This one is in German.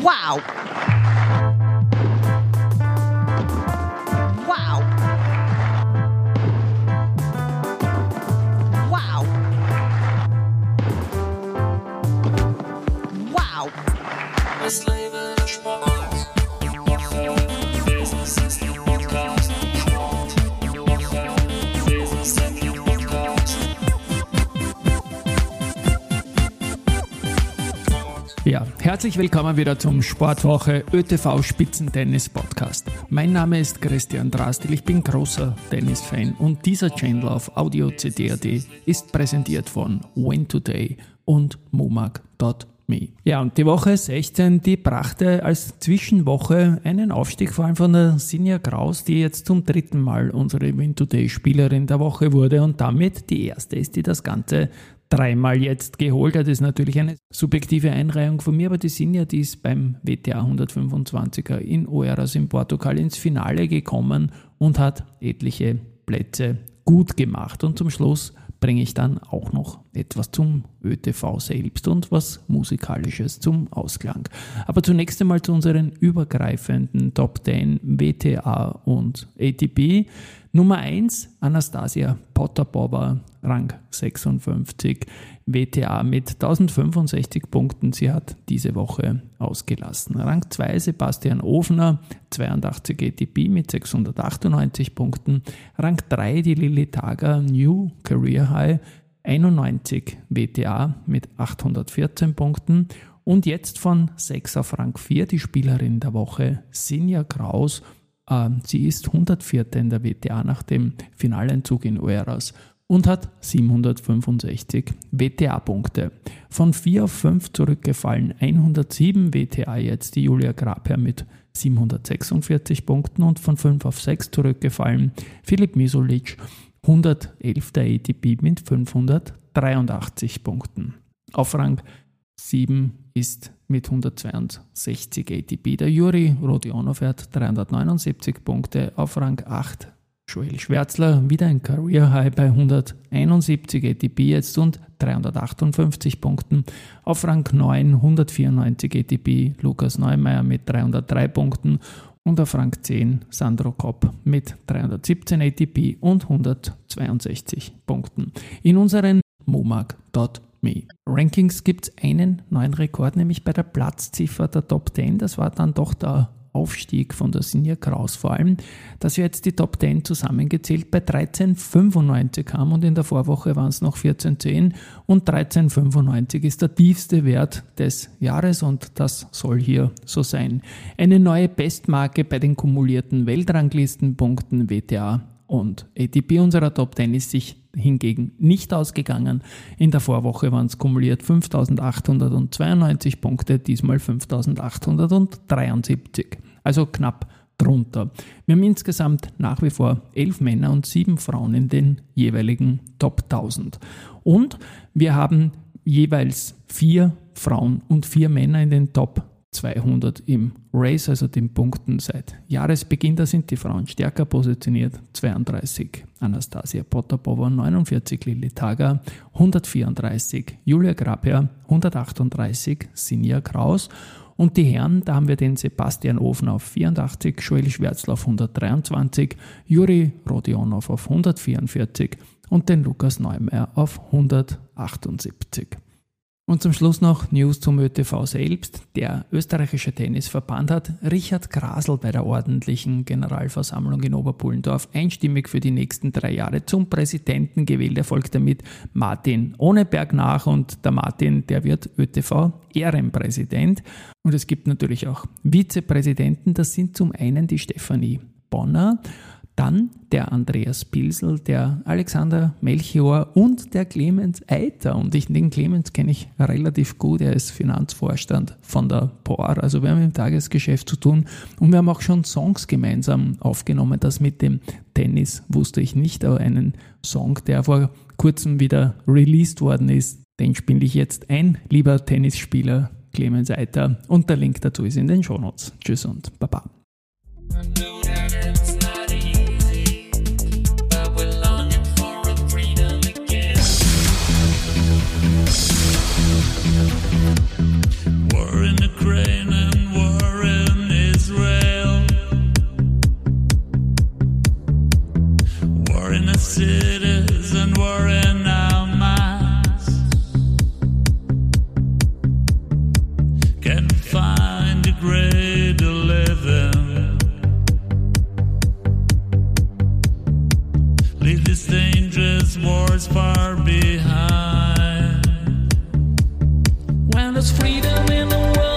Wow. Wow. Wow. Wow. Das Leben ist Sport. Business ist der Podcast. Sport. Business ist der Podcast. Ja, herzlich willkommen wieder zum Sportwoche ÖTV Spitzentennis Podcast. Mein Name ist Christian Drastil, ich bin großer Tennisfan und dieser Channel auf Audio CD.at ist präsentiert von Win Today und Momag.me. Ja, und die Woche 16, die brachte als Zwischenwoche einen Aufstieg vor allem von der Sinja Kraus, die jetzt zum dritten Mal unsere Win Today Spielerin der Woche wurde und damit die erste ist, die das Ganze dreimal jetzt geholt hat. Das ist natürlich eine subjektive Einreihung von mir, aber die Sinja, die ist beim WTA 125er in Oeiras in Portugal ins Finale gekommen und hat etliche Plätze gut gemacht. Und zum Schluss bringe ich dann auch noch etwas zum ÖTV selbst und was Musikalisches zum Ausklang. Aber zunächst einmal zu unseren übergreifenden Top 10 WTA und ATP. Nummer 1, Anastasia Potapova, Rang 56, WTA mit 1065 Punkten. Sie hat diese Woche ausgelassen. Rang 2, Sebastian Ofner, 82 ATP mit 698 Punkten. Rang 3, die Lili Tager, New Career High, 91 WTA mit 814 Punkten. Und jetzt von 6 auf Rang 4 die Spielerin der Woche, Sinja Kraus. Sie ist 104. in der WTA nach dem Finaleinzug in Oeiras und hat 765 WTA-Punkte. Von 4 auf 5 zurückgefallen, 107 WTA jetzt die Julia Grabherr mit 746 Punkten und von 5 auf 6 zurückgefallen, Filip Misolic, 111. ATP mit 583 Punkten. Auf Rang 7 ist mit 162 ATP der Juri Rodionov, hat 379 Punkte. Auf Rang 8 Joel Schwärzler, wieder ein Career High bei 171 ATP jetzt und 358 Punkten. Auf Rang 9 194 ATP Lukas Neumeier mit 303 Punkten und auf Rang 10 Sandro Kopp mit 317 ATP und 162 Punkten. In unseren Momag.me Rankings gibt es einen neuen Rekord, nämlich bei der Platzziffer der Top 10. Das war dann doch der Aufstieg von der Sinja Kraus vor allem, dass wir jetzt die Top 10 zusammengezählt bei 13,95 haben und in der Vorwoche waren es noch 14,10 und 13,95 ist der tiefste Wert des Jahres und das soll hier so sein. Eine neue Bestmarke bei den kumulierten Weltranglistenpunkten WTA und ATP unserer Top 10 ist sich hingegen nicht ausgegangen. In der Vorwoche waren es kumuliert 5.892 Punkte, diesmal 5.873, also knapp drunter. Wir haben insgesamt nach wie vor 11 Männer und 7 Frauen in den jeweiligen Top 1000. Und wir haben jeweils 4 Frauen und 4 Männer in den Top 200 im Race, also den Punkten seit Jahresbeginn. Da sind die Frauen stärker positioniert. 32 Anastasia Potapova, 49 Lili Tager, 134 Julia Grabherr, 138 Sinja Kraus. Und die Herren, da haben wir den Sebastian Ofner auf 84, Joel Schwärzler auf 123, Juri Rodionov auf 144 und den Lukas Neumeier auf 178. Und zum Schluss noch News zum ÖTV selbst. Der österreichische Tennisverband hat Richard Grasl bei der ordentlichen Generalversammlung in Oberpullendorf einstimmig für die nächsten 3 Jahre zum Präsidenten gewählt. Er folgt damit Martin Ohneberg nach und der Martin, der wird ÖTV-Ehrenpräsident. Und es gibt natürlich auch Vizepräsidenten, das sind zum einen die Stefanie Bonner, dann der Andreas Pilsel, der Alexander Melchior und der Clemens Eiter. Und den Clemens kenne ich relativ gut. Er ist Finanzvorstand von der POR. Also wir haben im Tagesgeschäft zu tun. Und wir haben auch schon Songs gemeinsam aufgenommen. Das mit dem Tennis wusste ich nicht, aber einen Song, der vor kurzem wieder released worden ist, den spiele ich jetzt ein, lieber Tennisspieler Clemens Eiter. Und der Link dazu ist in den Shownotes. Tschüss und Baba. War in Ukraine and war there's freedom in the world.